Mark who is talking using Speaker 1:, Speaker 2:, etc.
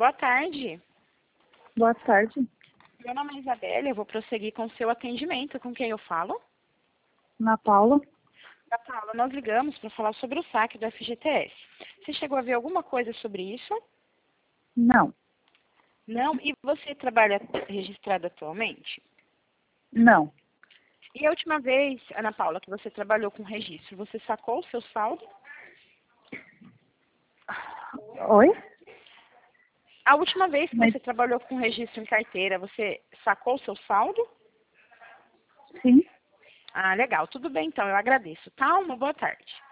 Speaker 1: Boa tarde.
Speaker 2: Boa tarde.
Speaker 1: Meu nome é Isabela, eu vou prosseguir com o seu atendimento. Com quem eu falo?
Speaker 2: Ana Paula.
Speaker 1: Da Paula, nós ligamos para falar sobre o saque do FGTS. Você chegou a ver alguma coisa sobre isso?
Speaker 2: Não.
Speaker 1: Não? E você trabalha registrado atualmente?
Speaker 2: Não.
Speaker 1: E a última vez, Ana Paula, que você trabalhou com registro, você sacou o seu saldo?
Speaker 2: Oi?
Speaker 1: A última vez que
Speaker 2: Mas,
Speaker 1: você trabalhou com registro em carteira, você sacou o seu saldo?
Speaker 2: sim.
Speaker 1: Ah, legal. Tudo bem, então. Eu agradeço. Tá? Uma boa tarde.